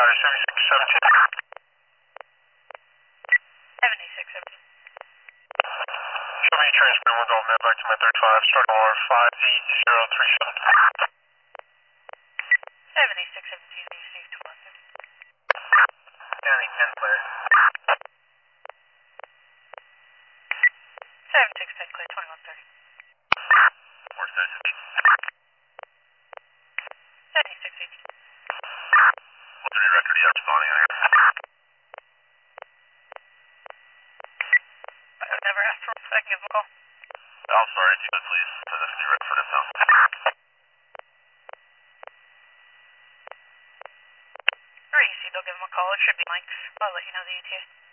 Rider 7617. 7617. Show me transmitting with all med back to my 35, start OR 58037. 7617, received 12. County 10 clear. 7610 clear, 2130. Where's that? 7618. What's the record you have spawning on here? I've never asked for one, so I can give him a call. I'm sorry, if you could please, send us a new record for this now. Or EC, they'll give him a call. It should be Mike. I'll let you know the ETA.